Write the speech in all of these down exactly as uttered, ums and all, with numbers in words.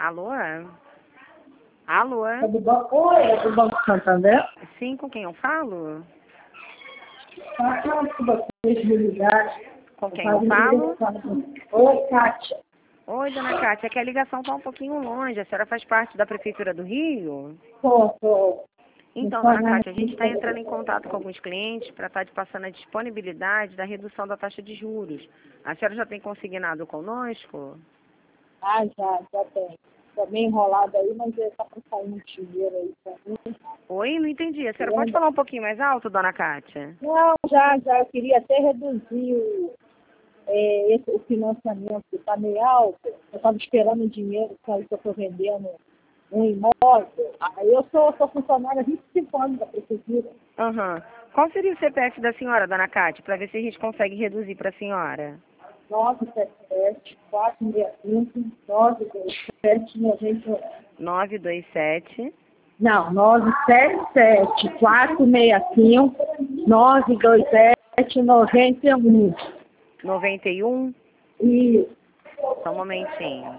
Alô? Alô? É do banco, oi, é do Banco Santander? Sim, com quem eu falo? Tá falando que vocês me ligaram. Com quem eu falo? Oi, Kátia. Oi, dona Cátia, é que a ligação está um pouquinho longe. A senhora faz parte da Prefeitura do Rio? Tô, tô. Então, dona Cátia, a gente está entrando em contato com alguns clientes para estar passando a disponibilidade da redução da taxa de juros. A senhora já tem consignado conosco? Ah, já, já tem. Tô meio enrolado aí, mas já tá para sair um dinheiro aí pra mim. Oi, não entendi. A senhora pode falar um pouquinho mais alto, dona Cátia? Não, já, já. Eu queria até reduzir o, é, esse, o financiamento, que está meio alto. Eu estava esperando o dinheiro, sabe, que eu estou vendendo um imóvel. Aí eu sou, sou funcionária há vinte e cinco anos da prefeitura. Aham. Qual seria o C P F da senhora, dona Cátia, para ver se a gente consegue reduzir para a senhora? nove sete sete, quatro seis cinco, nove dois sete, nove oito. nove dois sete. Não, nove sete sete, quatro seis cinco, nove dois sete, nove um. noventa e um. E Só um momentinho.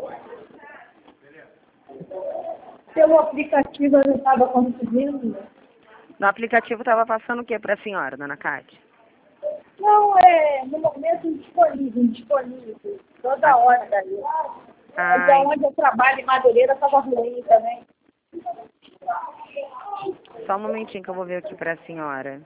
pelo aplicativo eu não estava conseguindo. No aplicativo estava passando o que para a senhora, dona Cátia? Não, é no momento indisponível, indisponível. Toda Ah, hora daí. Mas ai, onde eu trabalho em Madureira estava ruim também. só um momentinho que eu vou ver aqui para a senhora.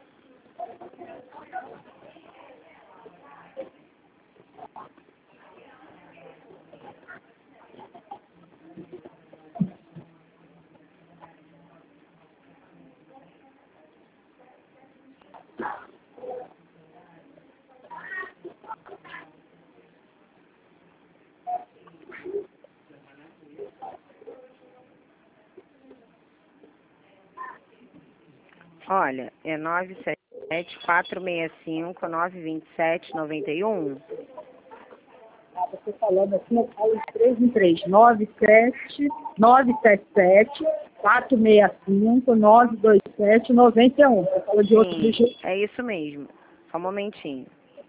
Olha, é nove sete sete, quatro seis cinco, nove dois sete, nove um. Ah, você falando assim, eu falo de três em três. nove sete, nove sete sete, quatro seis cinco, nove dois sete, nove um. Você fala de outro Sim, jeito. é isso mesmo. Só um momentinho.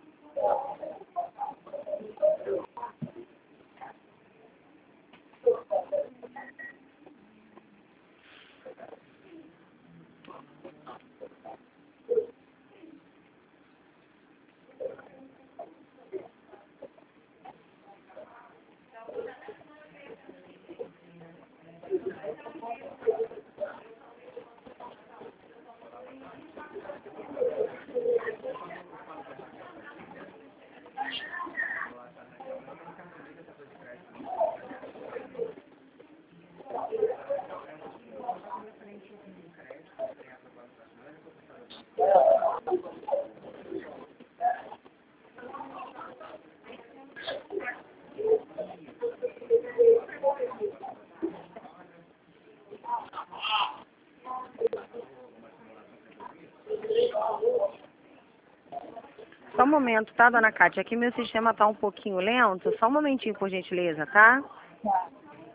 Só um momento, tá, dona Cátia? Aqui meu sistema tá um pouquinho lento. Só um momentinho, por gentileza, tá? Tá.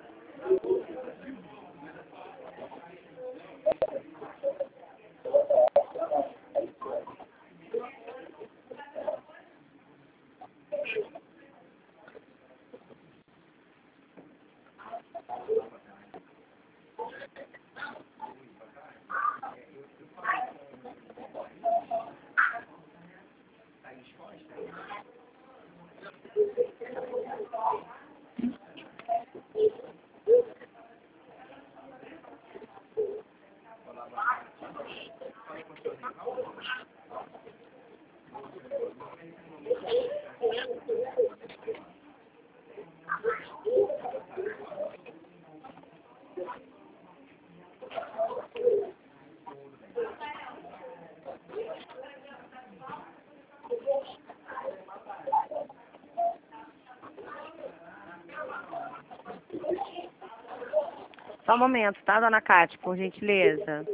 Só um momento, tá, dona Cátia, por gentileza?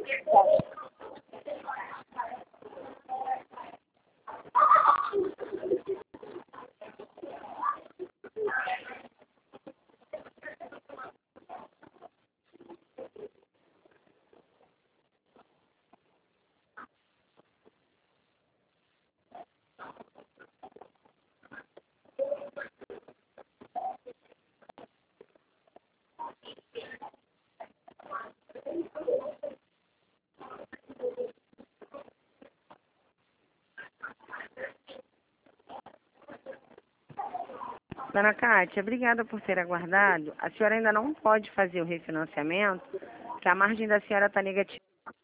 Dona Cátia, obrigada por ter aguardado. A senhora ainda não pode fazer o refinanciamento, porque a margem da senhora está negativa.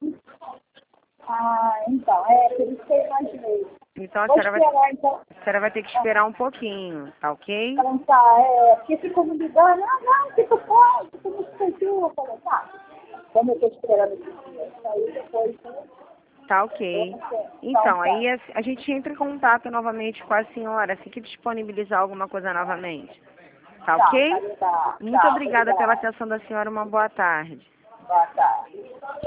Ah, então, é por isso que eu imaginei. Então a Vou senhora, vai, esperar, então. a senhora vai ter que esperar um pouquinho, tá ok? Então tá, é, porque ficam me ligando, ah, não, que tu pode, tu não conseguiu. Eu falei, tá, como eu tô esperando esse dinheiro sair, depois, né? Tá ok. Então, aí a, a gente entra em contato novamente com a senhora, assim que disponibilizar alguma coisa novamente. Tá ok? Tá, tá, Muito tá, obrigada pela obrigada. atenção da senhora, uma boa tarde. Boa tarde.